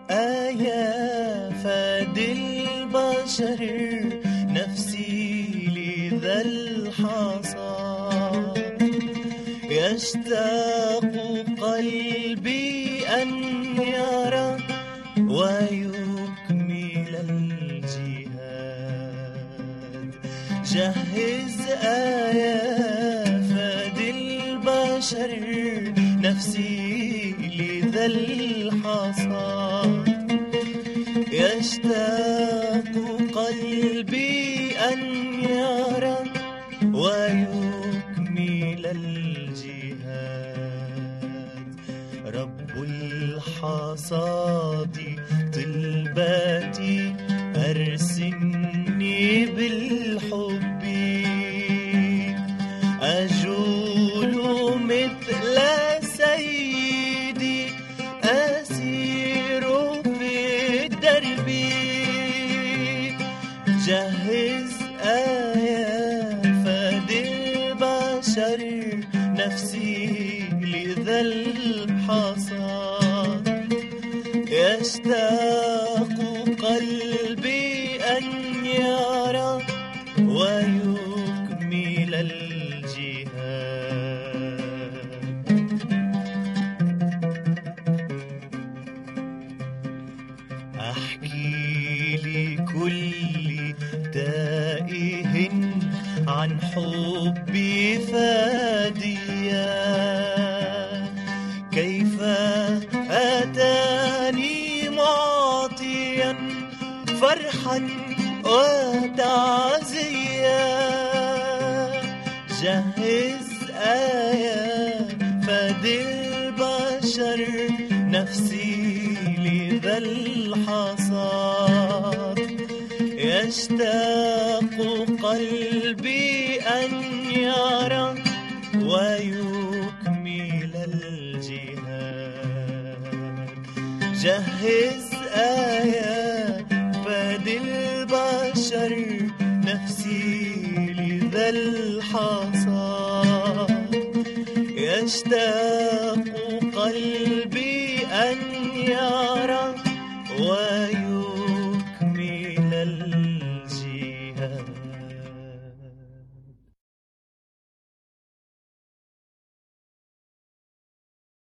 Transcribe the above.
آية فادي البشر نفسي لذا الحصى، يشتاق قلبي أن يرى ويكمل الجهاد. جهز آية فادي البشر نفسي لذا الحصى، يشتاق قلبي أن يرى ويكمل الجهاد. رب الحصاد طلباتي أرسمني بالحب، أجول مثل سيدي أسير في الدرب. جهز آية فادي البشر نفسي لذا الحصاد، يشتاق قلبي أن يرى ويكمل الجهاد. أحكي لكل تائه عن حبي فاديا، كيف أتاني معطيا فرحا وتعزيا. جهز آية فادي البشر نفسي لذا الحصاد، يشتاق قلبي أن يرى ويكمل الجهاد. جهز آية فادي البشر نفسي لذا الحصاد، يشتاق قلبي أن يرى